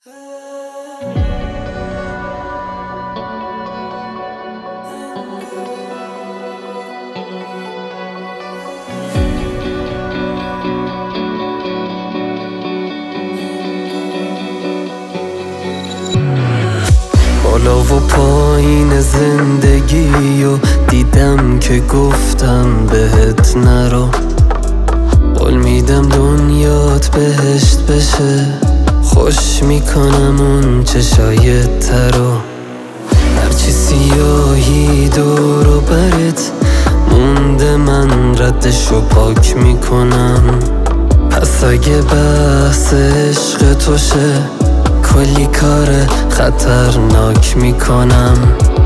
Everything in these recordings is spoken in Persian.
بالا و پایین زندگی و دیدم که گفتم بهت نرو. قول میدم دنیات بهشت بشه، خوش میکنم اون چشای ترو. هرچی سیاهی دور و برت مونده من ردشو پاک میکنم. پس اگه بحث عشق توشه کلی کار خطرناک میکنم.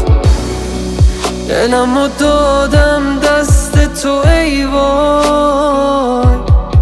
دلمو دادم دست تو ای وای،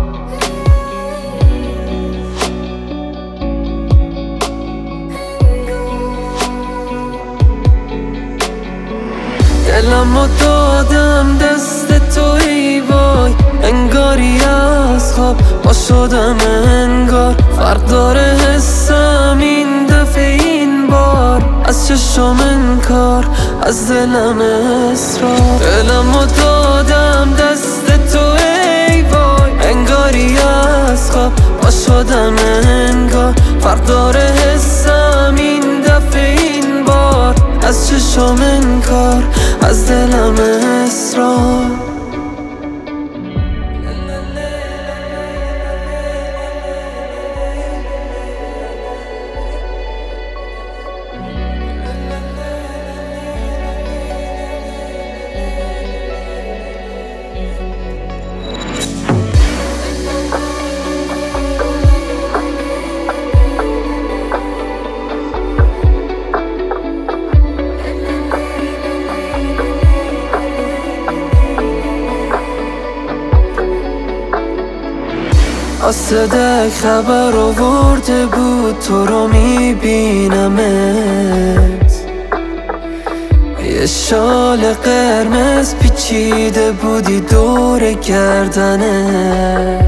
دلمو دادم دست تو ای وای. انگاری از خواب با شدم، انگار فرق داره حسم این دفعه این بار. از چشم انکار، از دلم اصرار. دلمو دادم دست تو ای وای. انگاری از خواب با شدم، انگار فرق داره حسم این دفعه این بار. از چشم انکار، از دلم اصرار. صدق خبر آورده بود تو رو میبینمت. یه شال قرمز پیچیده بودی دور گردنت.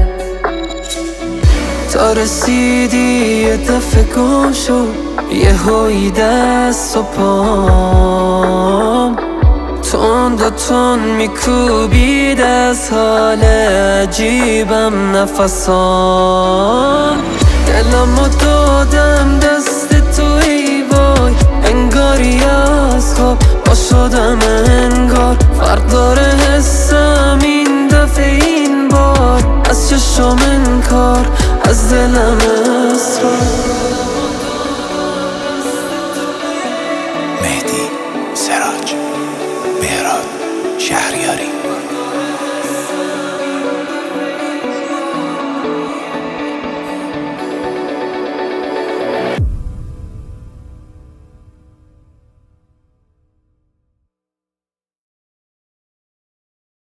تا رسیدی یه دفعه گم شد یه هایی دست و پام. تند میکوبید از حال عجیبم نفسام. دلمو دادم دست تو ای وای. انگاری از خواب با شدم، انگار فرق داره حسم این دفعه این بار. از چشم انکار، از دلم